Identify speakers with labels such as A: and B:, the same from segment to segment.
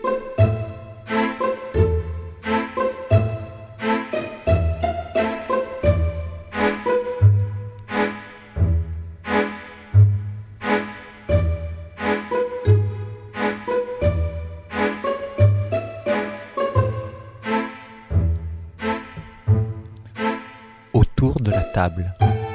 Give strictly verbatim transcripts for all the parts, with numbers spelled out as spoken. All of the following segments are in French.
A: Autour de la table.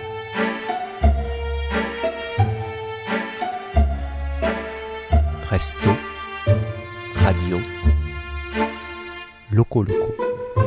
A: Resto, radio, locaux locaux.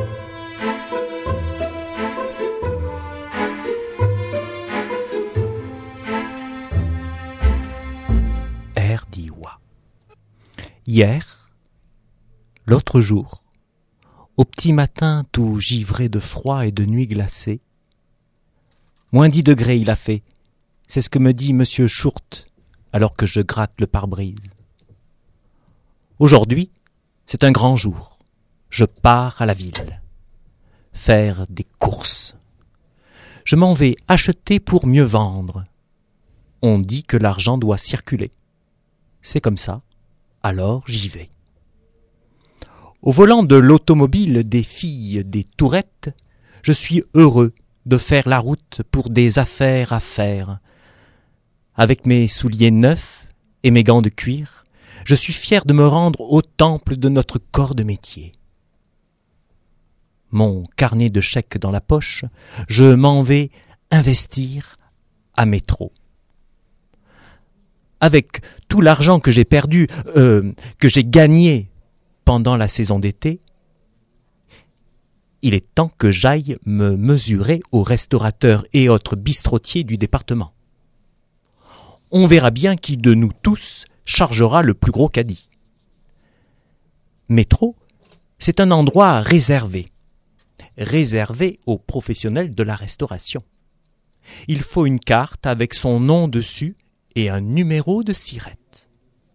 A: Air d'Iwa. Hier, l'autre jour, au petit matin tout givré de froid et de nuit glacée, moins dix degrés il a fait, c'est ce que me dit monsieur Schurte alors que je gratte le pare-brise. Aujourd'hui, c'est un grand jour. Je pars à la ville. Faire des courses. Je m'en vais acheter pour mieux vendre. On dit que l'argent doit circuler. C'est comme ça, alors j'y vais. Au volant de l'automobile des filles des Tourettes, je suis heureux de faire la route pour des affaires à faire. Avec mes souliers neufs et mes gants de cuir, je suis fier de me rendre au temple de notre corps de métier. Mon carnet de chèques dans la poche, je m'en vais investir à Métro. Avec tout l'argent que j'ai perdu, euh, que j'ai gagné pendant la saison d'été, il est temps que j'aille me mesurer aux restaurateurs et autres bistrotiers du département. On verra bien qui de nous tous chargera le plus gros caddie. Métro, c'est un endroit réservé, réservé aux professionnels de la restauration. Il faut une carte avec son nom dessus et un numéro de sirette.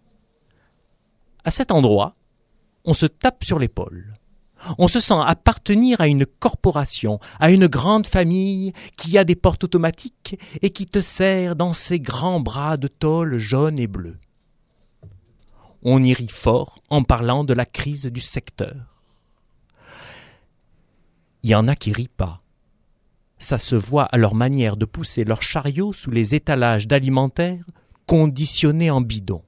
A: À cet endroit, on se tape sur l'épaule. On se sent appartenir à une corporation, à une grande famille qui a des portes automatiques et qui te serre dans ses grands bras de tôle jaune et bleu. On y rit fort en parlant de la crise du secteur. Il y en a qui rient pas. Ça se voit à leur manière de pousser leurs chariots sous les étalages d'alimentaires conditionnés en bidon.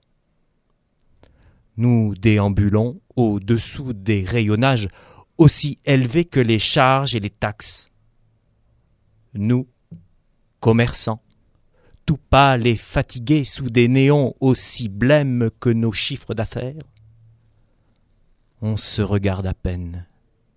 A: Nous déambulons au-dessous des rayonnages aussi élevés que les charges et les taxes. Nous, commerçants, tout pâles et fatigués sous des néons aussi blêmes que nos chiffres d'affaires, on se regarde à peine.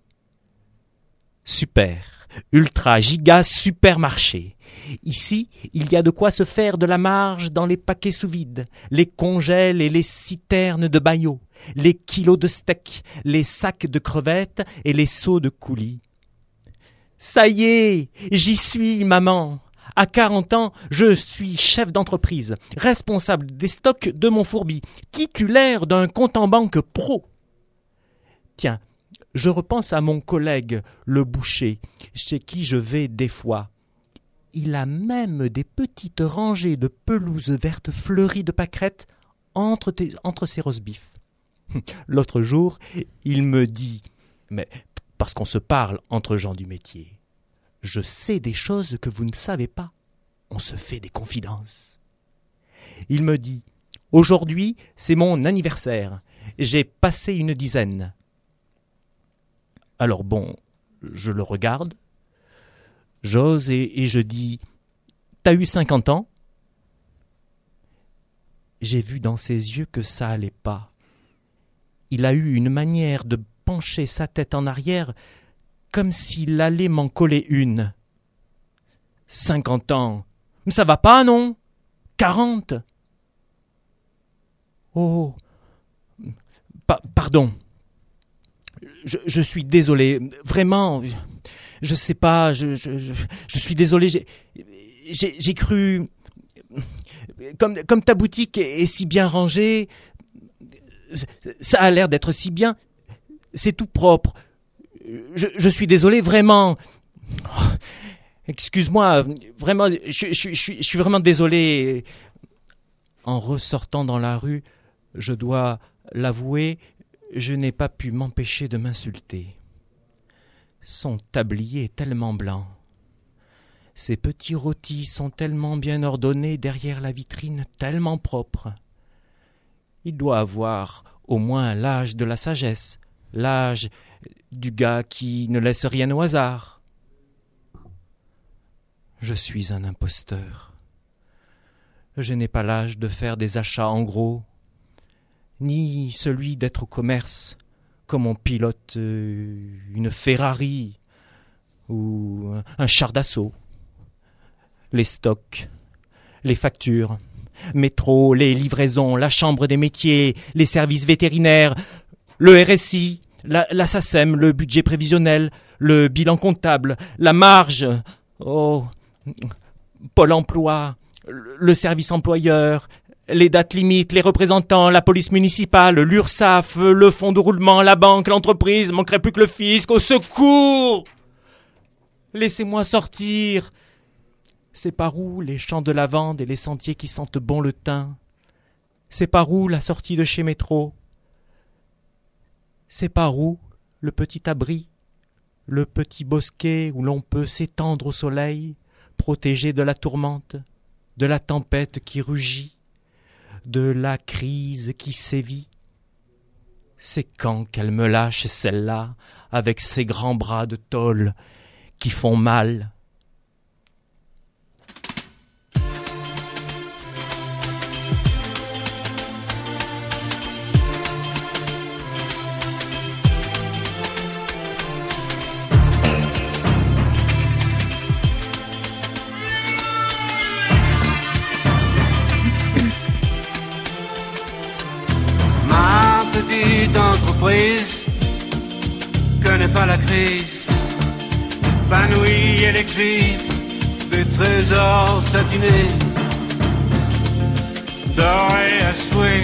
A: Super, ultra, giga, supermarché. Ici, il y a de quoi se faire de la marge dans les paquets sous vide, les congèles et les citernes de Bayo, les kilos de steak, les sacs de crevettes et les seaux de coulis. Ça y est, j'y suis, maman. À quarante ans, je suis chef d'entreprise, responsable des stocks de mon fourbi, titulaire d'un compte en banque pro. Tiens, je repense à mon collègue, le boucher, chez qui je vais des fois. Il a même des petites rangées de pelouses vertes fleuries de pâquerettes entre, tes, entre ses roast-beef. L'autre jour, il me dit, mais parce qu'on se parle entre gens du métier, je sais des choses que vous ne savez pas. On se fait des confidences. Il me dit, aujourd'hui, c'est mon anniversaire. J'ai passé une dizaine. Alors bon, je le regarde, j'ose et, et je dis « T'as eu cinquante ans ?» J'ai vu dans ses yeux que ça allait pas. Il a eu une manière de pencher sa tête en arrière comme s'il allait m'en coller une. « Cinquante ans, ça va pas, non ? Quarante ?» Oh, pa- pardon. Je, je suis désolé, vraiment, je sais pas, je, je, je, je suis désolé, j'ai, j'ai, j'ai cru, comme, comme ta boutique est, est si bien rangée, ça a l'air d'être si bien, c'est tout propre, je, je suis désolé, vraiment, oh, excuse-moi, vraiment, je, je, je, je suis vraiment désolé. En ressortant dans la rue, je dois l'avouer, je n'ai pas pu m'empêcher de m'insulter. Son tablier est tellement blanc. Ses petits rôtis sont tellement bien ordonnés derrière la vitrine, tellement propres. Il doit avoir au moins l'âge de la sagesse, l'âge du gars qui ne laisse rien au hasard. Je suis un imposteur. Je n'ai pas l'âge de faire des achats en gros, ni celui d'être au commerce, comme on pilote une Ferrari ou un char d'assaut. Les stocks, les factures, métro, les livraisons, la chambre des métiers, les services vétérinaires, le R S I, la, la SACEM, le budget prévisionnel, le bilan comptable, la marge, oh, Pôle emploi, le service employeur, les dates limites, les représentants, la police municipale, l'URSSAF, le fonds de roulement, la banque, l'entreprise, manquerait plus que le fisc. Au secours! Laissez-moi sortir. C'est par où les champs de lavande et les sentiers qui sentent bon le thym? C'est par où la sortie de chez Métro? C'est par où le petit abri, le petit bosquet où l'on peut s'étendre au soleil, protégé de la tourmente, de la tempête qui rugit, de la crise qui sévit? C'est quand qu'elle me lâche celle-là, avec ses grands bras de tôle qui font mal.
B: Entreprise connaît pas la crise, épanouie et l'exhibe des trésors satinés, dorés à souhait.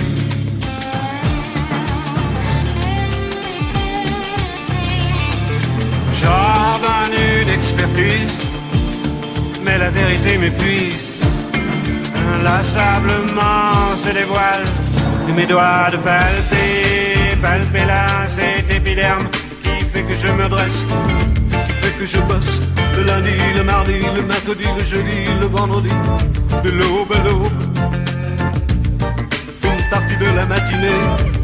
B: J'ordonne une expertise, mais la vérité m'épuise. Inlassablement se dévoile de mes doigts de palper, palper là cet épiderme qui fait que je me dresse, qui fait que je bosse le lundi, le mardi, le mercredi, le jeudi, le vendredi, de l'aube à l'aube, une partie de la matinée,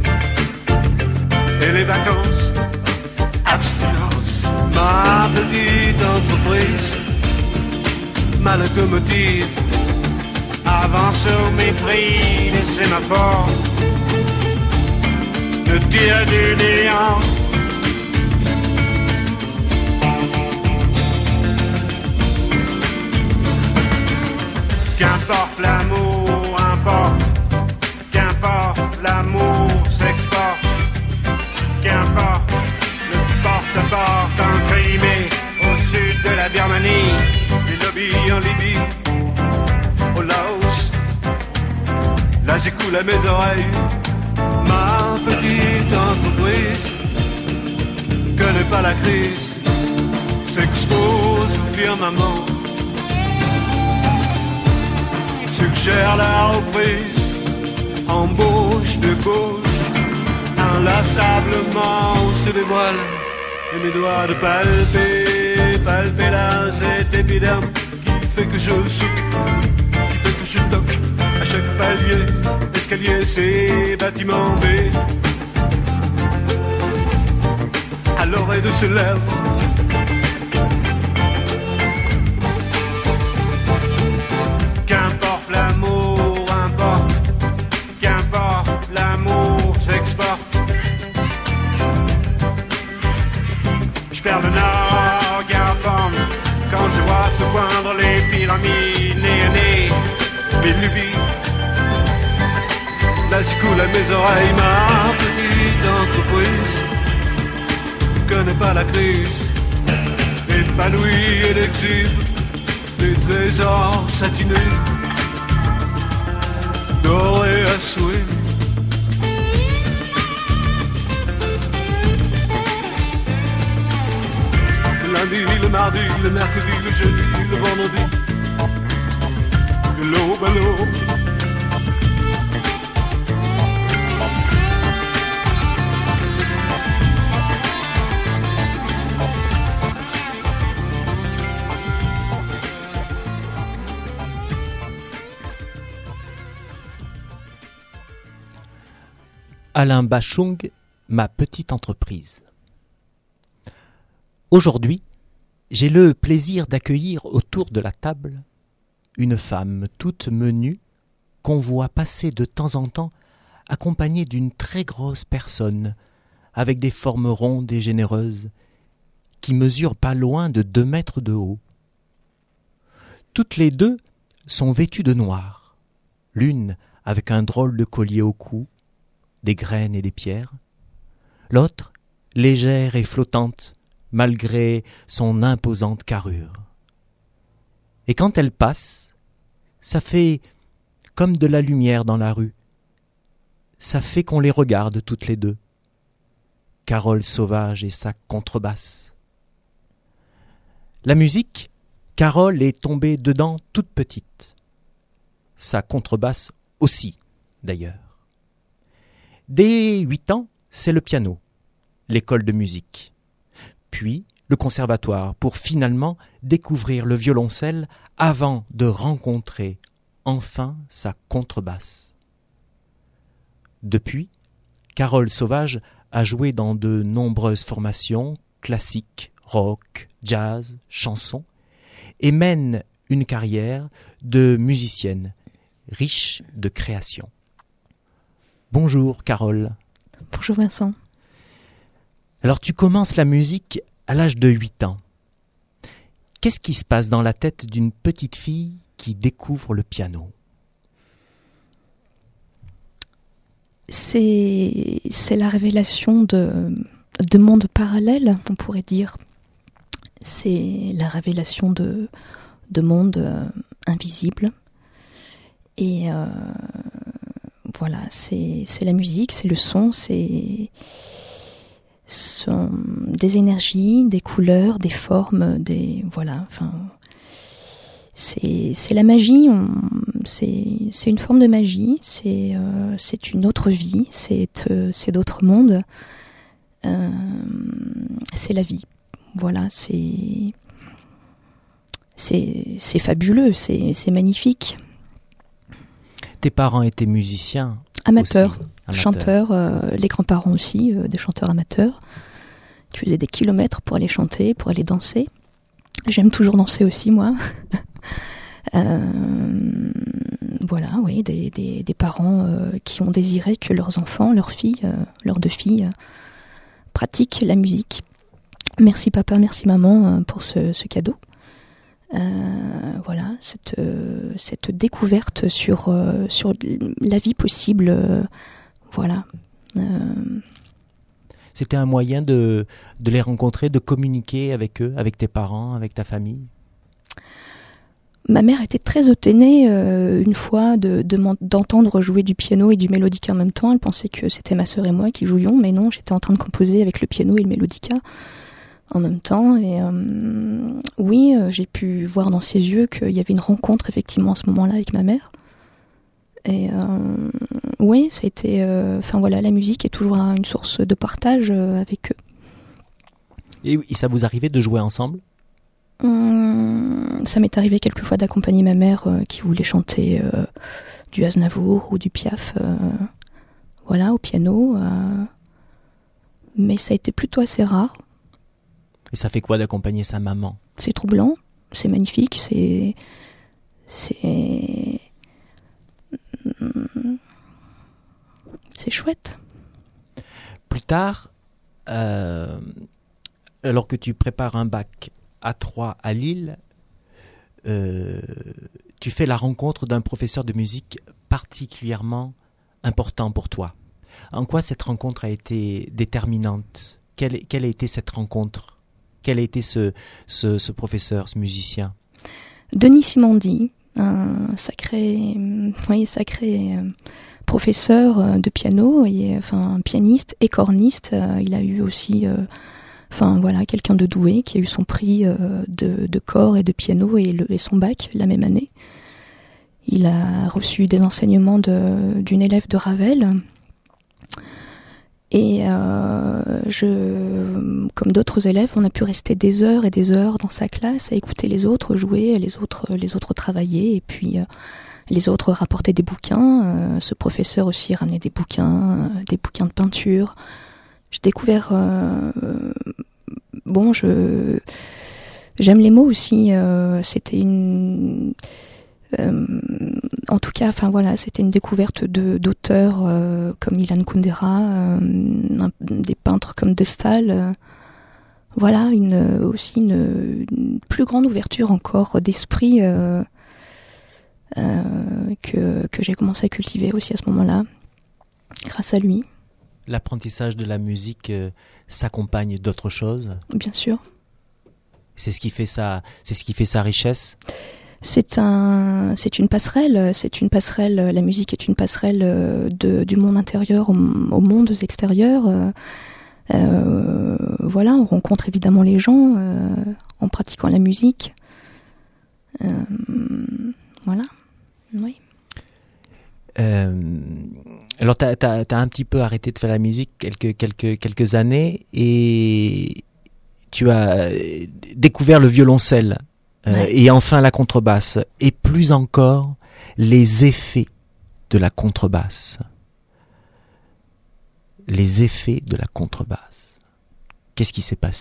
B: et les vacances, abstinence. Ma petite entreprise, ma locomotive, avance au mépris des sémaphores, de tir du néant. Qu'importe l'amour, importe, qu'importe l'amour s'exporte, qu'importe le porte-à-porte en Crimée, au sud de la Birmanie, les lobbies en Libye, au Laos, là j'écoule à mes oreilles. Ma petite entreprise connaît pas la crise, s'expose au firmament, suggère la reprise, embauche de gauche, inlassablement se dévoile, et mes doigts de palper, palper là cet épiderme qui fait que je souque, qui fait que je toque à chaque palier, escalier, c'est bâtiment B, à l'oreille de ses lèvres. Qu'importe l'amour, importe, qu'importe l'amour s'exporte. Je perds le nord, Garpon, quand je vois se poindre les pyramides, nez à nez, mes lubies. Là j'écoule à mes oreilles, ma petite entreprise connaît pas la crise, épanouie et exhibe des trésors satinés, dorés à souhait. Le lundi, le mardi, le mercredi, le jeudi, le vendredi, de l'aube à l'aube,
A: Alain Bachung, ma petite entreprise. Aujourd'hui, j'ai le plaisir d'accueillir autour de la table une femme toute menue qu'on voit passer de temps en temps accompagnée d'une très grosse personne avec des formes rondes et généreuses qui mesurent pas loin de deux mètres de haut. Toutes les deux sont vêtues de noir, l'une avec un drôle de collier au cou, des graines et des pierres, l'autre légère et flottante malgré son imposante carrure. Et quand elle passe, ça fait comme de la lumière dans la rue. Ça fait qu'on les regarde toutes les deux. Carole Sauvage et sa contrebasse. La musique, Carole est tombée dedans toute petite. Sa contrebasse aussi, d'ailleurs. Dès huit ans, c'est le piano, l'école de musique. Puis le conservatoire pour finalement découvrir le violoncelle avant de rencontrer enfin sa contrebasse. Depuis, Carole Sauvage a joué dans de nombreuses formations classiques, rock, jazz, chansons et mène une carrière de musicienne riche de créations. Bonjour Carole.
C: Bonjour Vincent.
A: Alors tu commences la musique à l'âge de huit ans. Qu'est-ce qui se passe dans la tête d'une petite fille qui découvre le piano ?
C: C'est, c'est la révélation de, de mondes parallèles, on pourrait dire. C'est la révélation de, de mondes euh, invisibles. Et euh, voilà, c'est, c'est la musique, c'est le son, c'est... sont des énergies, des couleurs, des formes, des voilà. Enfin, c'est c'est la magie. On, c'est c'est une forme de magie. C'est euh, c'est une autre vie. C'est euh, c'est d'autres mondes. Euh, c'est la vie. Voilà. C'est c'est c'est fabuleux. C'est c'est magnifique.
A: Tes parents étaient musiciens.
C: Amateurs.
A: Aussi. Amateur.
C: Chanteurs, euh, les grands-parents aussi, euh, des chanteurs amateurs, qui faisaient des kilomètres pour aller chanter, pour aller danser. J'aime toujours danser aussi, moi. euh, voilà, oui, des, des, des parents euh, qui ont désiré que leurs enfants, leurs filles, euh, leurs deux filles, euh, pratiquent la musique. Merci papa, merci maman euh, pour ce, ce cadeau. Euh, voilà, cette, euh, cette découverte sur, euh, sur la vie possible. Euh, Voilà. Euh...
A: C'était un moyen de, de les rencontrer, de communiquer avec eux, avec tes parents, avec ta famille ?
C: Ma mère était très étonnée euh, une fois de, de d'entendre jouer du piano et du mélodica en même temps. Elle pensait que c'était ma sœur et moi qui jouions, mais non, j'étais en train de composer avec le piano et le mélodica en même temps. Et euh, oui, euh, j'ai pu voir dans ses yeux qu'il y avait une rencontre effectivement à ce moment-là avec ma mère. Et euh, oui, c'était. Enfin euh, voilà, la musique est toujours une source de partage euh, avec eux.
A: Et, et ça vous arrivait de jouer ensemble ?
C: hum, Ça m'est arrivé quelquefois d'accompagner ma mère euh, qui voulait chanter euh, du Aznavour ou du Piaf, euh, voilà, au piano. Euh, mais ça a été plutôt assez rare.
A: Et ça fait quoi d'accompagner sa maman ?
C: C'est troublant, c'est magnifique, c'est c'est C'est chouette.
A: Plus tard, euh, alors que tu prépares un bac A trois à Lille, euh, tu fais la rencontre d'un professeur de musique particulièrement important pour toi. En quoi cette rencontre a été déterminante ? Quelle, quelle a été cette rencontre ? Quel a été ce, ce, ce professeur, ce musicien ?
C: Denis Simondi, un sacré, oui, sacré euh, professeur de piano, et, enfin, un pianiste et corniste. Euh, il a eu aussi, euh, enfin voilà, quelqu'un de doué qui a eu son prix euh, de, de corps et de piano et, le, et son bac la même année. Il a reçu des enseignements de, d'une élève de Ravel. Et euh, je, comme d'autres élèves, on a pu rester des heures et des heures dans sa classe à écouter les autres jouer, les autres, les autres travailler, et puis euh, Les autres rapportaient des bouquins. Euh, ce professeur aussi ramenait des bouquins, euh, des bouquins de peinture. J'ai découvert... Euh, euh, bon, je... J'aime les mots aussi. Euh, c'était une... Euh, en tout cas, enfin voilà, c'était une découverte de, d'auteurs euh, comme Ilan Kundera, euh, un, des peintres comme De Staël. Euh, voilà, une, aussi une, une plus grande ouverture encore d'esprit euh, euh, que, que j'ai commencé à cultiver aussi à ce moment-là, grâce à lui.
A: L'apprentissage de la musique euh, s'accompagne d'autres choses. Bien
C: sûr.
A: C'est ce qui fait sa, c'est ce qui fait sa richesse.
C: C'est un, c'est une passerelle. C'est une passerelle. La musique est une passerelle de, du monde intérieur au, au monde extérieur. Euh, euh, voilà, on rencontre évidemment les gens euh, en pratiquant la musique. Euh, voilà. Oui.
A: Euh, alors, tu as un petit peu arrêté de faire la musique quelques, quelques, quelques années et tu as découvert le violoncelle euh, ouais. et enfin la contrebasse et plus encore les effets de la contrebasse. Les effets de la contrebasse. Qu'est-ce qui s'est passé ?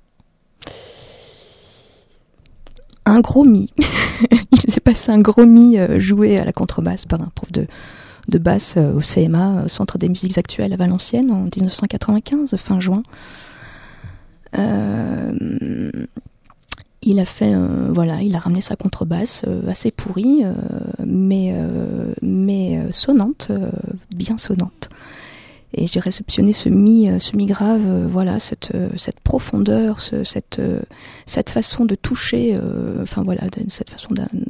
C: Un gros mi. Il s'est passé un gros mi euh, joué à la contrebasse par un prof de, de basse euh, au C M A, au Centre des musiques actuelles à Valenciennes, en dix-neuf cent quatre-vingt-quinze, fin juin. Euh, il a fait, euh, voilà, il a ramené sa contrebasse euh, assez pourrie, euh, mais, euh, mais euh, sonnante, euh, bien sonnante. Et j'ai réceptionné ce mi, ce mi grave, euh, voilà, cette, euh, cette profondeur, ce, cette, euh, cette façon de toucher, euh, enfin voilà, de, cette façon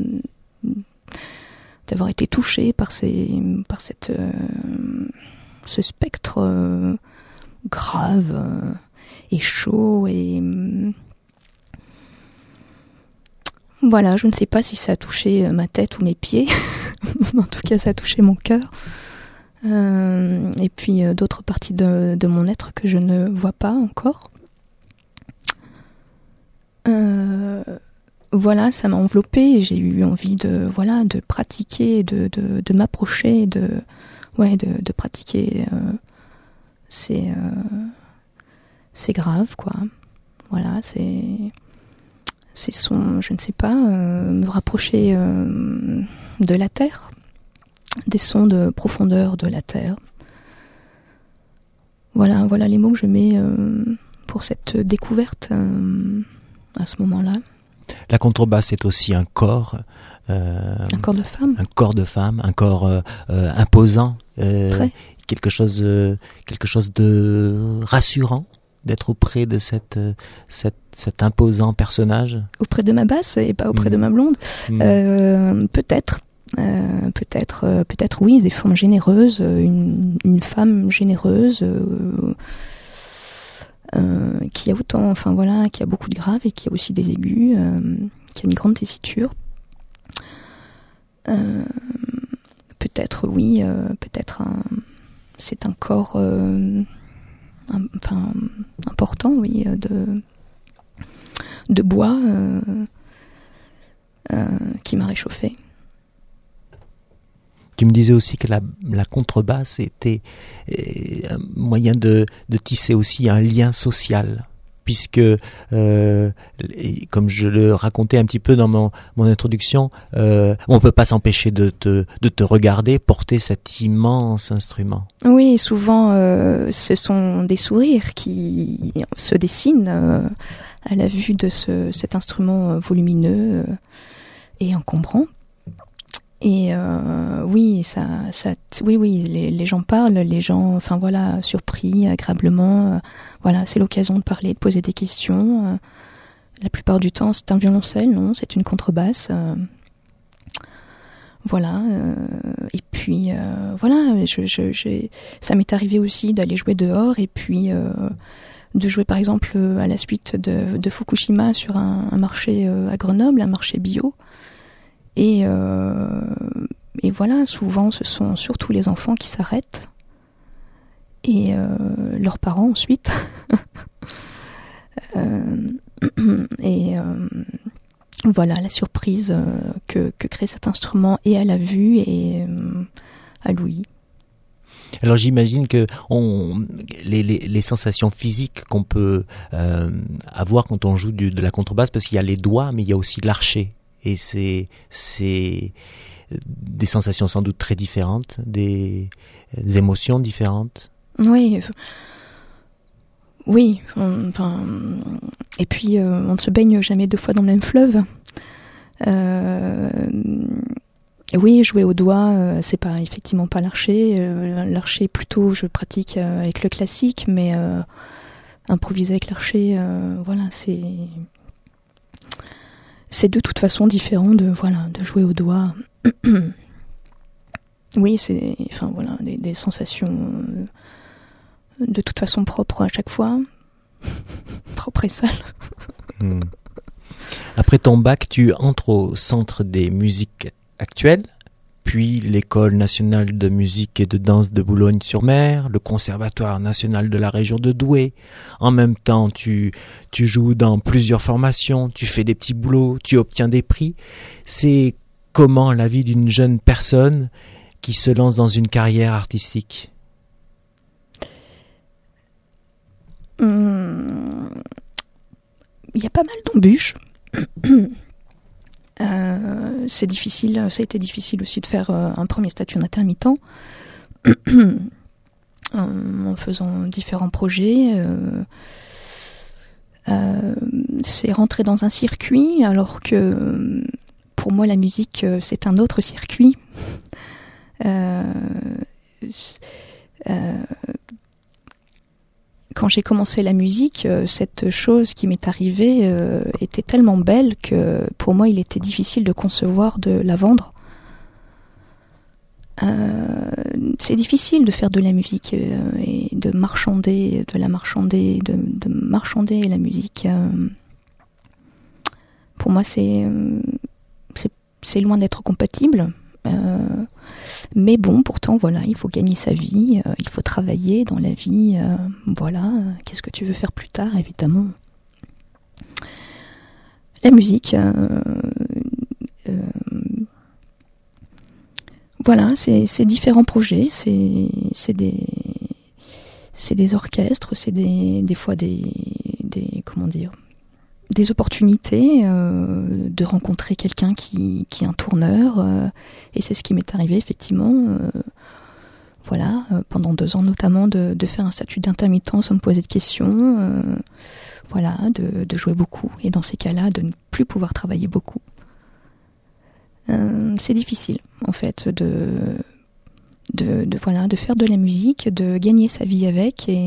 C: d'avoir été touché par ces, par cette, euh, ce spectre euh, grave euh, et chaud et euh, voilà, je ne sais pas si ça a touché ma tête ou mes pieds, en tout cas ça a touché mon cœur. Euh, et puis euh, d'autres parties de, de mon être que je ne vois pas encore. Euh, voilà, ça m'a enveloppée et j'ai eu envie de, voilà, de pratiquer, de, de, de m'approcher, de, ouais, de, de pratiquer. Euh, c'est, euh, c'est grave, quoi. Voilà, c'est, c'est son, je ne sais pas, euh, me rapprocher euh, de la terre. Des sons de profondeur de la terre. Voilà, voilà les mots que je mets euh, pour cette découverte euh, à ce moment-là.
A: La contrebasse est aussi un corps. Euh,
C: un corps de femme.
A: Un corps de femme, un corps euh, euh, imposant. Euh,
C: Très.
A: Quelque chose, euh, quelque chose de rassurant d'être auprès de cette, cette, cet imposant personnage.
C: Auprès de ma basse et pas auprès mmh. de ma blonde. Mmh. Euh, peut-être. Euh, peut-être, euh, peut-être oui, des formes généreuses, une, une femme généreuse euh, euh, qui a autant, enfin voilà, qui a beaucoup de graves et qui a aussi des aigus, euh, qui a une grande tessiture. Euh, peut-être oui, euh, peut-être un, c'est un corps, euh, un, enfin important, oui, de de bois euh, euh, qui m'a réchauffée.
A: Tu me disais aussi que la, la contrebasse était un moyen de, de tisser aussi un lien social, puisque, euh, comme je le racontais un petit peu dans mon, mon introduction, euh, on ne peut pas s'empêcher de te, de te regarder porter cet immense instrument.
C: Oui, souvent, euh, ce sont des sourires qui se dessinent euh, à la vue de ce, cet instrument volumineux euh, et encombrant. Et euh, oui, ça, ça, oui, oui, les, les gens parlent, les gens, enfin voilà, surpris, agréablement. Euh, voilà, c'est l'occasion de parler, de poser des questions. Euh, la plupart du temps, c'est un violoncelle, non, c'est une contrebasse. Euh, voilà. Euh, et puis euh, voilà, je, je, j'ai, ça m'est arrivé aussi d'aller jouer dehors et puis euh, de jouer par exemple à la suite de, de Fukushima sur un, un marché à Grenoble, un marché bio. Et, euh, et voilà, souvent ce sont surtout les enfants qui s'arrêtent et euh, leurs parents ensuite. euh, et, euh, voilà, la surprise euh, que, que crée cet instrument et à la vue et euh, à l'ouïe.
A: Alors j'imagine que on, les, les, les sensations physiques qu'on peut euh, avoir quand on joue du, de la contrebasse, parce qu'il y a les doigts, mais il y a aussi l'archet. Et c'est, c'est des sensations sans doute très différentes, des, des émotions différentes.
C: Oui, oui. Enfin, et puis euh, on ne se baigne jamais deux fois dans le même fleuve. Euh, oui, jouer au doigt, euh, c'est pas effectivement pas l'archet. Euh, l'archet plutôt, je pratique euh, avec le classique, mais euh, improviser avec l'archet, euh, voilà, c'est c'est de toute façon différent de voilà de jouer au doigt. Oui, c'est enfin voilà des, des sensations euh, de toute façon propres à chaque fois, propres et sales.
A: Hmm. Après ton bac, tu entres au Centre des musiques actuelles, puis l'École nationale de musique et de danse de Boulogne-sur-Mer, le Conservatoire national de la région de Douai. En même temps, tu, tu joues dans plusieurs formations, tu fais des petits boulots, tu obtiens des prix. C'est comment la vie d'une jeune personne qui se lance dans une carrière artistique?
C: Hum, il y a pas mal d'embûches. Euh, c'est difficile, ça a été difficile aussi de faire euh, un premier statut en intermittent en faisant différents projets. Euh, euh, c'est rentrer dans un circuit alors que pour moi la musique c'est un autre circuit. Euh, euh, Quand j'ai commencé la musique, euh, cette chose qui m'est arrivée euh, était tellement belle que pour moi, il était difficile de concevoir de la vendre. Euh, c'est difficile de faire de la musique euh, et de marchander, de la marchander, de, de marchander la musique. Euh, pour moi, c'est, c'est, c'est loin d'être compatible. Euh, mais bon, pourtant, voilà, il faut gagner sa vie, euh, il faut travailler dans la vie, euh, voilà. Qu'est-ce que tu veux faire plus tard, évidemment. La musique, euh, euh, voilà, c'est, c'est différents projets, c'est, c'est des, c'est des orchestres, c'est des, des fois des, des, comment dire, des opportunités euh, de rencontrer quelqu'un qui, qui est un tourneur euh, et c'est ce qui m'est arrivé effectivement euh, voilà euh, pendant deux ans notamment de, de faire un statut d'intermittent sans me poser de questions euh, voilà de, de jouer beaucoup et dans ces cas-là de ne plus pouvoir travailler beaucoup euh, c'est difficile en fait de, de, de voilà de faire de la musique, de gagner sa vie avec et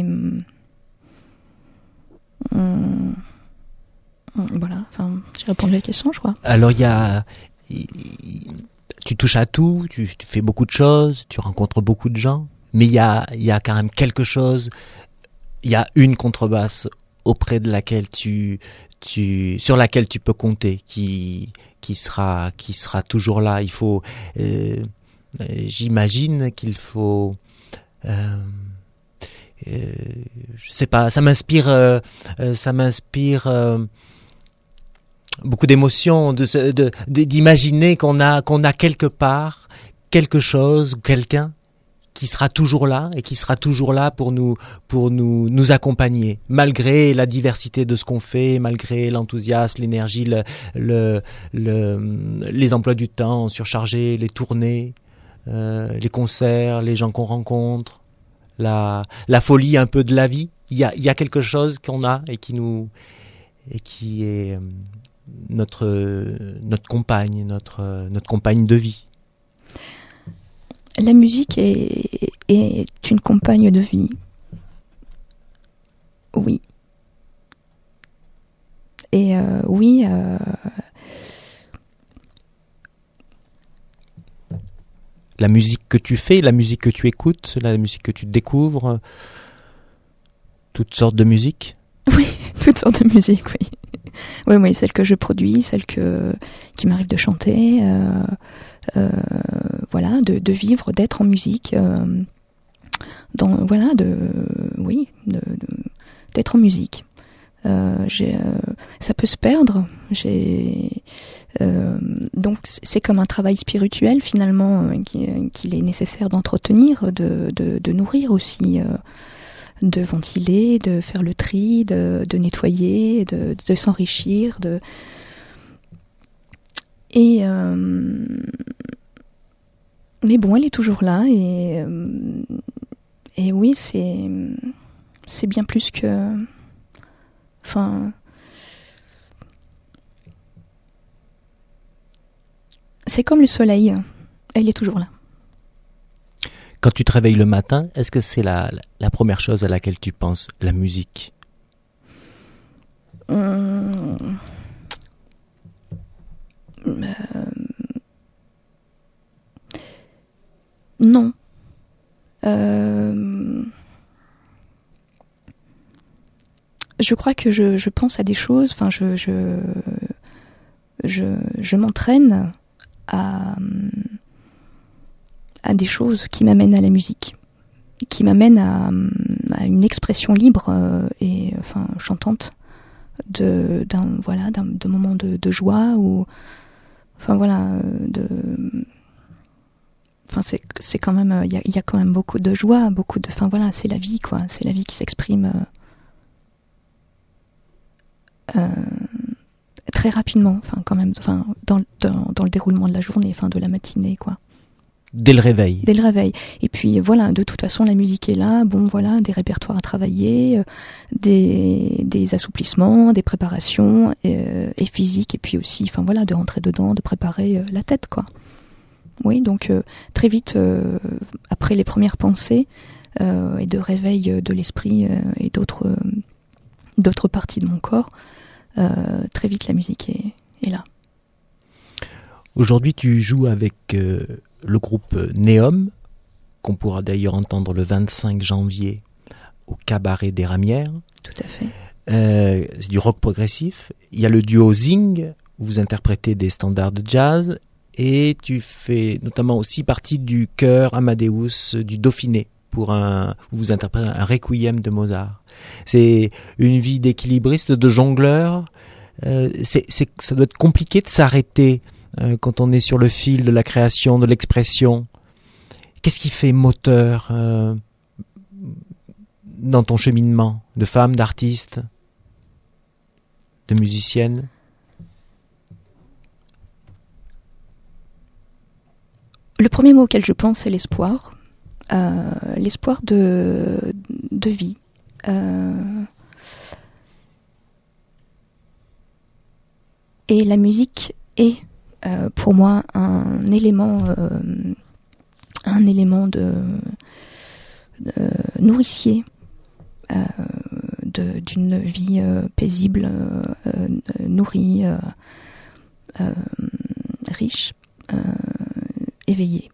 C: hum, voilà, enfin, j'ai répondu à la question, je crois.
A: Alors, il y a... Tu touches à tout, tu, tu fais beaucoup de choses, tu rencontres beaucoup de gens, mais il y a, il y a quand même quelque chose, il y a une contrebasse auprès de laquelle tu, tu, sur laquelle tu peux compter, qui, qui sera, qui sera toujours là. Il faut, euh, j'imagine qu'il faut... Euh, euh, je sais pas, ça m'inspire, euh, ça m'inspire... Euh, beaucoup d'émotions, de, de, de, d'imaginer qu'on a, qu'on a quelque part quelque chose ou quelqu'un qui sera toujours là et qui sera toujours là pour nous, pour nous, nous accompagner, malgré la diversité de ce qu'on fait, malgré l'enthousiasme, l'énergie, le, le, le, les emplois du temps surchargés, les tournées, euh, les concerts, les gens qu'on rencontre, la, la folie un peu de la vie. Il y a, il y a quelque chose qu'on a et qui nous, et qui est notre, notre compagne, notre, notre compagne de vie.
C: La musique est, est une compagne de vie. Oui. Et euh, oui... Euh...
A: La musique que tu fais, la musique que tu écoutes, la musique que tu découvres, toutes sortes de musique.
C: Oui, toutes sortes de musique, oui. Oui, oui, celle que je produis, celle que, qui m'arrive de chanter, euh, euh, voilà, de, de vivre, d'être en musique, euh, dans, voilà, de, oui, de, de, d'être en musique. Euh, j'ai, euh, ça peut se perdre. J'ai euh, donc c'est comme un travail spirituel finalement euh, qu'il est nécessaire d'entretenir, de, de, de nourrir aussi, euh, de ventiler, de faire le tri, de, de nettoyer, de, de s'enrichir, de et euh, mais bon, elle est toujours là et euh, et oui, c'est c'est bien plus que, enfin. C'est comme le soleil, elle est toujours là.
A: Quand tu te réveilles le matin, est-ce que c'est la, la première chose à laquelle tu penses, la musique ?
C: Hum... Euh... Non. Euh... Je crois que je, je pense à des choses, enfin je, je, je, je m'entraîne À, à des choses qui m'amènent à la musique, qui m'amènent à, à une expression libre euh, et enfin chantante de d'un voilà d'un de moments de, de joie ou enfin voilà de enfin c'est c'est quand même il y a il y a quand même beaucoup de joie, beaucoup de enfin voilà c'est la vie quoi, c'est la vie qui s'exprime euh, euh, très rapidement, enfin quand même, enfin dans, dans dans le déroulement de la journée, enfin de la matinée quoi.
A: Dès le réveil.
C: Dès le réveil. Et puis voilà, de toute façon la musique est là. Bon voilà, des répertoires à travailler, euh, des des assouplissements, des préparations euh, et physiques et puis aussi, enfin voilà, de rentrer dedans, de préparer euh, la tête quoi. Oui, donc euh, très vite euh, après les premières pensées euh, et de réveil de l'esprit euh, et d'autres euh, d'autres parties de mon corps. Euh, très vite la musique est, est là.
A: Aujourd'hui tu joues avec euh, le groupe Neom, qu'on pourra d'ailleurs entendre le vingt-cinq janvier au Cabaret des Ramières.
C: Tout à fait.
A: Euh, c'est du rock progressif. Il y a le duo Zing, où vous interprétez des standards de jazz, et tu fais notamment aussi partie du chœur Amadeus du Dauphiné, pour un, où vous interprétez un requiem de Mozart. C'est une vie d'équilibriste, de jongleur. Euh, c'est, c'est, ça doit être compliqué de s'arrêter euh, quand on est sur le fil de la création, de l'expression. Qu'est-ce qui fait moteur euh, dans ton cheminement de femme, d'artiste, de musicienne ?
C: Le premier mot auquel je pense, c'est l'espoir. Euh, l'espoir de, de vie. Euh, et la musique est euh, pour moi un élément, euh, un élément de, de nourricier euh, de, d'une vie euh, paisible, euh, nourrie, euh, euh, riche, euh, éveillée.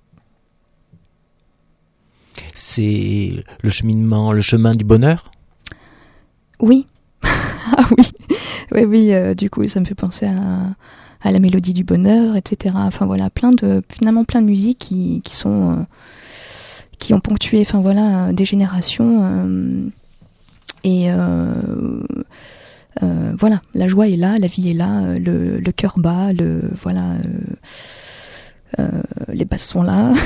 A: C'est le cheminement, le chemin du bonheur ?
C: Oui. Ah oui. Oui, oui, euh, du coup, ça me fait penser à, à la mélodie du bonheur, et cetera. Enfin voilà, plein de, finalement plein de musiques qui, qui sont, euh, qui ont ponctué, enfin voilà, des générations. Euh, et euh, euh, voilà, la joie est là, la vie est là, le, le cœur bat, le, voilà, euh, euh, les basses sont là.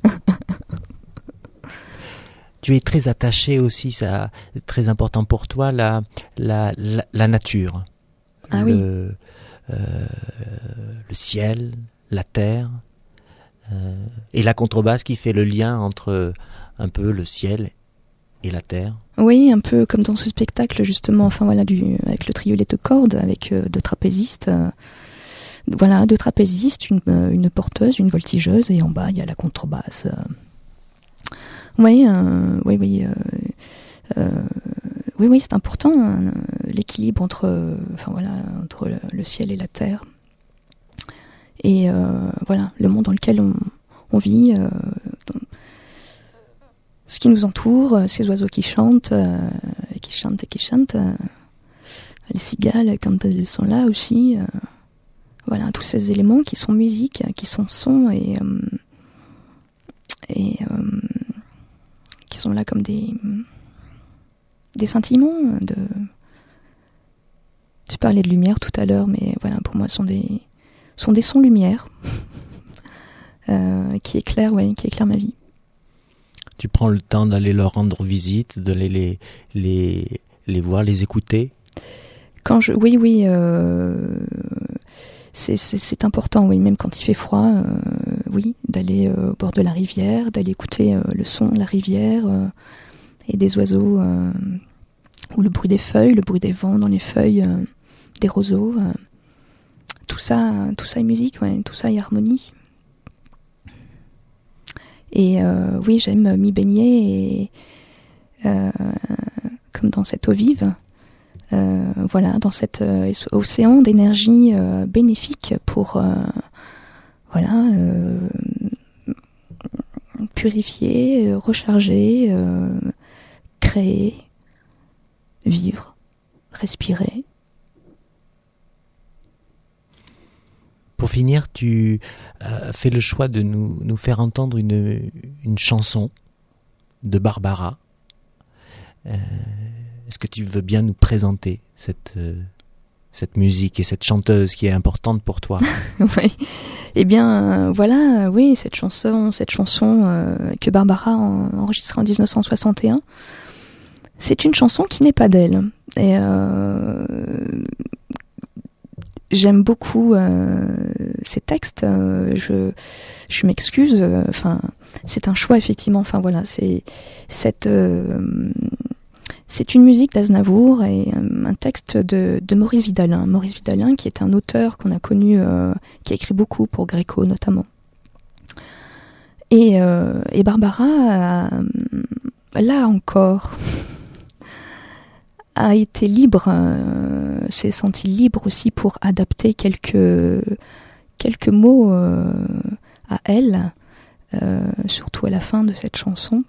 A: Tu es très attaché aussi, ça, très important pour toi, la, la, la, la nature.
C: Ah
A: le,
C: oui.
A: Euh, le ciel, la terre, euh, et la contrebasse qui fait le lien entre un peu le ciel et la terre.
C: Oui, un peu comme dans ce spectacle justement, enfin voilà, du, avec le triolet de cordes, avec euh, deux trapézistes. Euh, voilà, deux trapézistes, une, une porteuse, une voltigeuse, et en bas il y a la contrebasse. Euh, Oui, euh, oui, oui, euh, euh, oui, oui, c'est important hein, l'équilibre entre, euh, enfin voilà, entre le, le ciel et la terre, et euh, voilà, le monde dans lequel on, on vit, euh, dans, ce qui nous entoure, ces oiseaux qui chantent, euh, et qui chantent et qui chantent, euh, les cigales quand elles sont là aussi, euh, voilà, tous ces éléments qui sont musique, qui sont son et euh, et euh, qui sont là comme des des sentiments, de, Tu parlais de lumière tout à l'heure, mais voilà, pour moi, ce sont des, sont des sons lumière euh, qui éclairent, ouais, qui éclairent ma vie.
A: Tu prends le temps d'aller leur rendre visite, d'aller les, les, les voir, les écouter?
C: Quand je, oui, oui, euh, c'est, c'est, c'est important, oui, même quand il fait froid, euh, oui, d'aller euh, au bord de la rivière, d'aller écouter euh, le son de la rivière euh, et des oiseaux, euh, ou le bruit des feuilles, le bruit des vents dans les feuilles, euh, des roseaux, euh, tout ça, tout ça est musique, ouais, tout ça est harmonie. Et euh, oui, j'aime m'y baigner, et, euh, comme dans cette eau vive, euh, voilà, dans cet euh, océan d'énergie euh, bénéfique pour, euh, voilà, euh, purifier, recharger, euh, créer, vivre, respirer.
A: Pour finir, tu as fait le choix de nous, nous faire entendre une, une chanson de Barbara. Euh, est-ce que tu veux bien nous présenter cette, euh, cette musique et cette chanteuse qui est importante pour toi?
C: Oui. Eh bien, euh, voilà, euh, oui, cette chanson, cette chanson euh, que Barbara a enregistrée en dix-neuf cent soixante et un, c'est une chanson qui n'est pas d'elle. Et euh, j'aime beaucoup euh, ces textes. Euh, je, je m'excuse. Enfin, euh, c'est un choix effectivement. Enfin voilà, c'est cette, euh, c'est une musique d'Aznavour et euh, un texte de, de Maurice Vidalin. Maurice Vidalin, qui est un auteur qu'on a connu, euh, qui a écrit beaucoup pour Gréco notamment. Et, euh, et Barbara, euh, là encore, a été libre, euh, s'est sentie libre aussi pour adapter quelques, quelques mots euh, à elle, euh, surtout à la fin de cette chanson.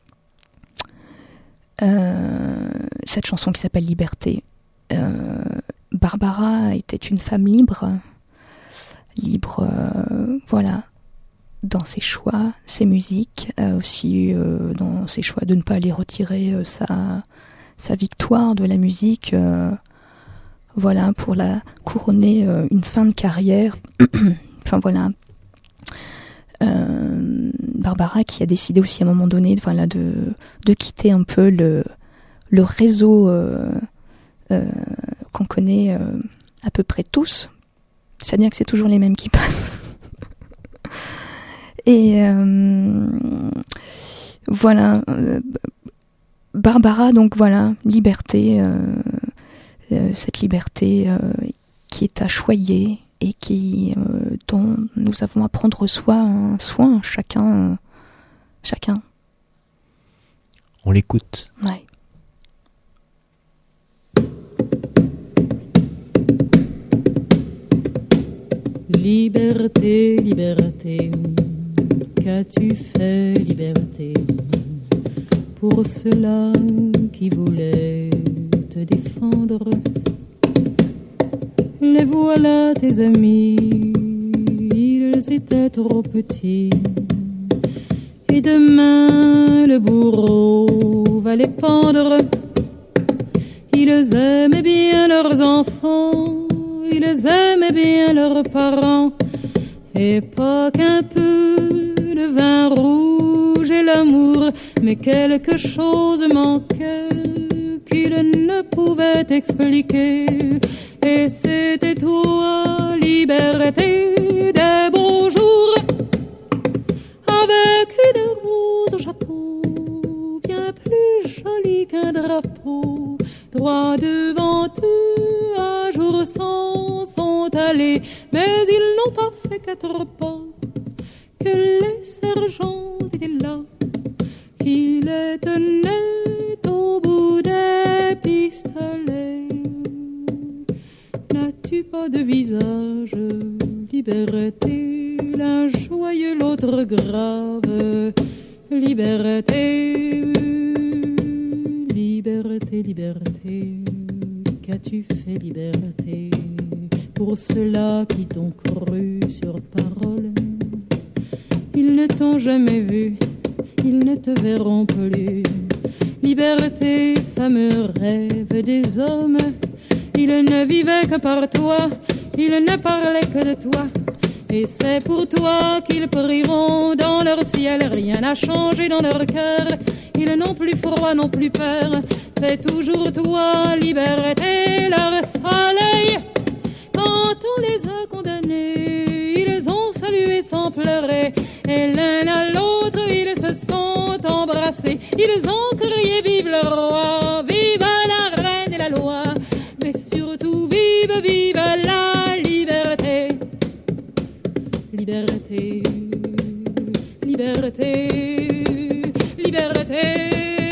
C: Euh, cette chanson qui s'appelle Liberté. Euh, Barbara était une femme libre, libre, euh, voilà, dans ses choix, ses musiques, euh, aussi euh, dans ses choix de ne pas aller retirer euh, sa... sa victoire de la musique, euh, voilà, pour la couronner euh, une fin de carrière. Enfin voilà, euh, Barbara qui a décidé aussi à un moment donné, voilà, de de quitter un peu le le réseau euh, euh, qu'on connaît euh, à peu près tous, c'est-à-dire que c'est toujours les mêmes qui passent. Et euh, voilà. Euh, Barbara, donc voilà, liberté, euh, euh, cette liberté euh, qui est à choyer et qui, euh, dont nous avons à prendre soin, soin chacun, euh, chacun.
A: On l'écoute.
C: Ouais.
D: Liberté, liberté, qu'as-tu fait, liberté? Pour ceux-là qui voulaient te défendre, les voilà tes amis, ils étaient trop petits. Et demain le bourreau va les pendre. Ils aimaient bien leurs enfants, ils aimaient bien leurs parents, et pas qu'un peu le vin rouge et l'amour, mais quelque chose manquait qu'il ne pouvait expliquer. Et c'était toi, liberté, des beaux jours, avec une rose au chapeau, bien plus jolie qu'un drapeau. Droit devant eux, à jour sans sont allés, mais ils n'ont pas fait quatre pas, que les sergents étaient là, qui les tenaient au bout des pistolets. N'as-tu pas de visage, liberté, l'un joyeux, l'autre grave, liberté, liberté, liberté, qu'as-tu fait, liberté, pour ceux-là qui t'ont cru sur parole? Ils ne t'ont jamais vu, ils ne te verront plus. Liberté, fameux rêve des hommes, il ne vivait que par toi, il ne parlait que de toi. Et c'est pour toi qu'ils prieront dans leur ciel, rien n'a changé dans leur cœur. Ils n'ont plus froid, n'ont plus peur, c'est toujours toi, liberté, leur soleil. Quand on les a condamnés, ils ont salué sans pleurer, et l'un à l'autre ils se sont embrassés. Ils ont crié vive le roi, vive la reine et la loi, mais surtout vive, vive la liberté. Liberté, liberté, liberté.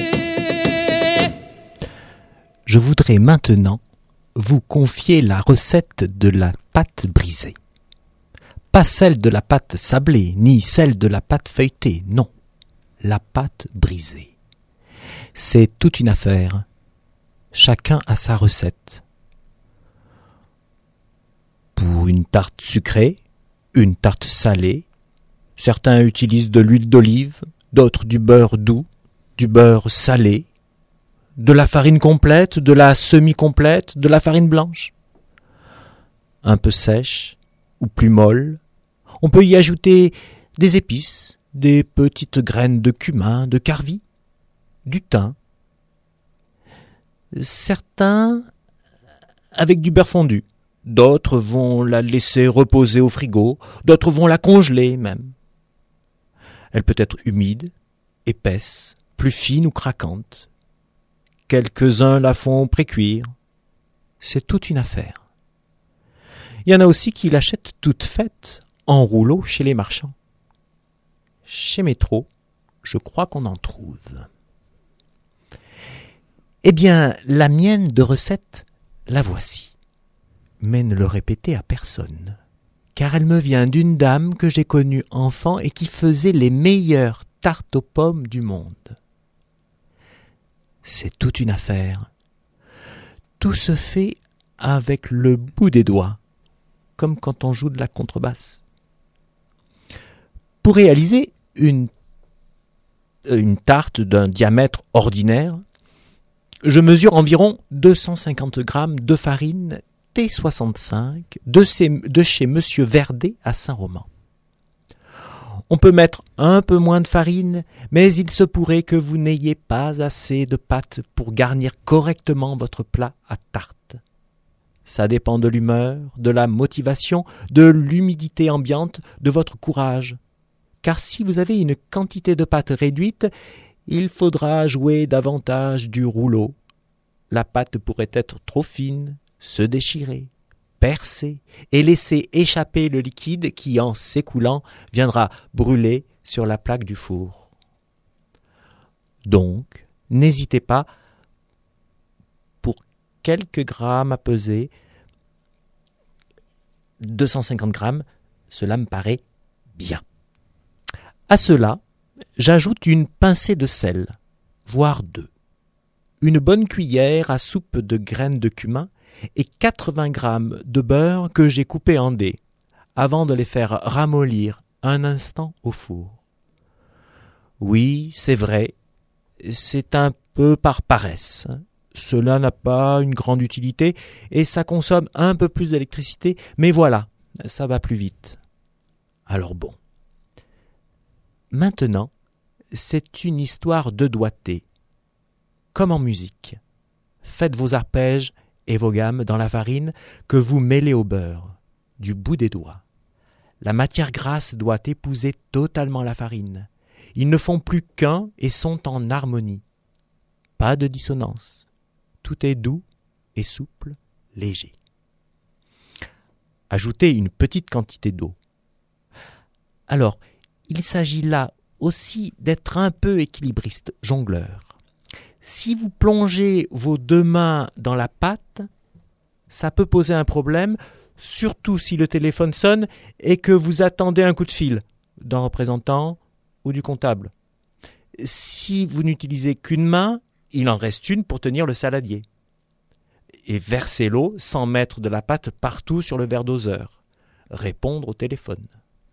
A: Je voudrais maintenant vous confier la recette de la pâte brisée. Pas celle de la pâte sablée, ni celle de la pâte feuilletée, non. La pâte brisée. C'est toute une affaire. Chacun a sa recette. Pour une tarte sucrée, une tarte salée, certains utilisent de l'huile d'olive, d'autres du beurre doux, du beurre salé, de la farine complète, de la semi-complète, de la farine blanche. Un peu sèche ou plus molle, on peut y ajouter des épices, des petites graines de cumin, de carvi, du thym. Certains avec du beurre fondu. D'autres vont la laisser reposer au frigo, d'autres vont la congeler même. Elle peut être humide, épaisse, plus fine ou craquante. Quelques-uns la font précuire. C'est toute une affaire. Il y en a aussi qui l'achètent toute faite, en rouleau chez les marchands. Chez Métro, je crois qu'on en trouve. Eh bien, la mienne de recette, la voici. Mais ne le répétez à personne, car elle me vient d'une dame que j'ai connue enfant et qui faisait les meilleures tartes aux pommes du monde. C'est toute une affaire. Tout se fait avec le bout des doigts, comme quand on joue de la contrebasse. Pour réaliser une, une tarte d'un diamètre ordinaire, je mesure environ deux cent cinquante grammes de farine T soixante-cinq de, ces, de chez Monsieur Verdet à Saint-Roman. On peut mettre un peu moins de farine, mais il se pourrait que vous n'ayez pas assez de pâte pour garnir correctement votre plat à tarte. Ça dépend de l'humeur, de la motivation, de l'humidité ambiante, de votre courage. Car si vous avez une quantité de pâte réduite, il faudra jouer davantage du rouleau. La pâte pourrait être trop fine, se déchirer, percer et laisser échapper le liquide qui, en s'écoulant, viendra brûler sur la plaque du four. Donc, n'hésitez pas, pour quelques grammes à peser, deux cent cinquante grammes, cela me paraît bien. À cela, j'ajoute une pincée de sel, voire deux, une bonne cuillère à soupe de graines de cumin et quatre-vingts grammes de beurre que j'ai coupé en dés, avant de les faire ramollir un instant au four. Oui, c'est vrai, c'est un peu par paresse. Cela n'a pas une grande utilité et ça consomme un peu plus d'électricité, mais voilà, ça va plus vite. Alors bon. Maintenant, c'est une histoire de doigté, comme en musique. Faites vos arpèges et vos gammes dans la farine que vous mêlez au beurre, du bout des doigts. La matière grasse doit épouser totalement la farine. Ils ne font plus qu'un et sont en harmonie. Pas de dissonance. Tout est doux et souple, léger. Ajoutez une petite quantité d'eau. Alors, il s'agit là aussi d'être un peu équilibriste, jongleur. Si vous plongez vos deux mains dans la pâte, ça peut poser un problème, surtout si le téléphone sonne et que vous attendez un coup de fil d'un représentant ou du comptable. Si vous n'utilisez qu'une main, il en reste une pour tenir le saladier. Et verser l'eau sans mettre de la pâte partout sur le verre doseur. Répondre au téléphone.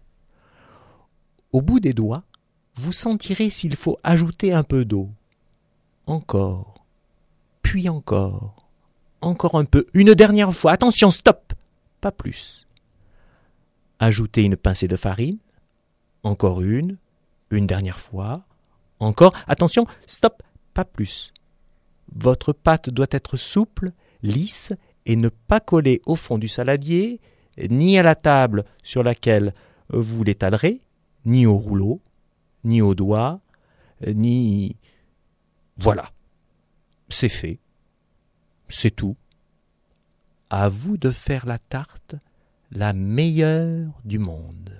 A: Au bout des doigts, vous sentirez s'il faut ajouter un peu d'eau. Encore, puis encore, Encore un peu. Une dernière fois. Attention, stop. Pas plus. Ajoutez une pincée de farine. Encore une. Une dernière fois. Encore. Attention, stop. Pas plus. Votre pâte doit être souple, lisse et ne pas coller au fond du saladier, ni à la table sur laquelle vous l'étalerez, ni au rouleau, ni au doigt, ni... Voilà. C'est fait. C'est tout. À vous de faire la tarte la meilleure du monde.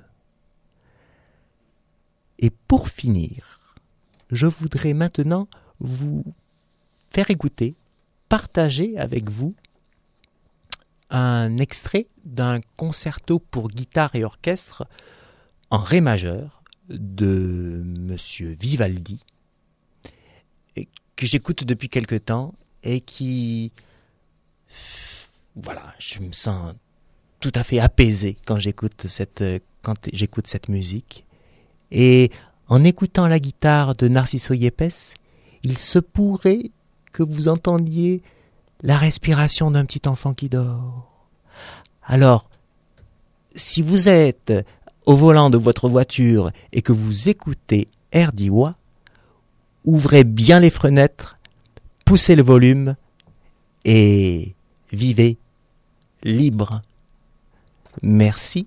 A: Et pour finir, je voudrais maintenant vous faire écouter, partager avec vous un extrait d'un concerto pour guitare et orchestre en ré majeur de Monsieur Vivaldi, que j'écoute depuis quelque temps et qui... Voilà, je me sens tout à fait apaisé quand j'écoute cette, quand j'écoute cette musique. Et en écoutant la guitare de Narciso Yepes, il se pourrait que vous entendiez la respiration d'un petit enfant qui dort. Alors, si vous êtes au volant de votre voiture et que vous écoutez Air d'Iwa, ouvrez bien les fenêtres, poussez le volume et vivez libre. Merci.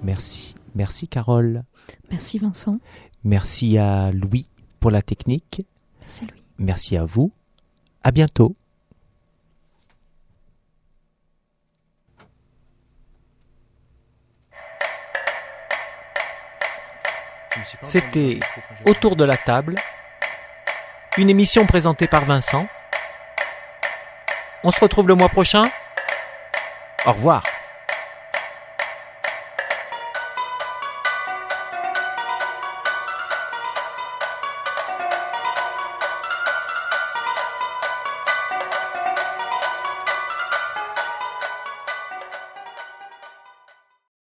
A: Merci. Merci Carole.
C: Merci Vincent.
A: Merci à Louis pour la technique.
C: Merci Louis.
A: Merci à vous. À bientôt. C'était Autour de la table, une émission présentée par Vincent. On se retrouve le mois prochain. Au revoir.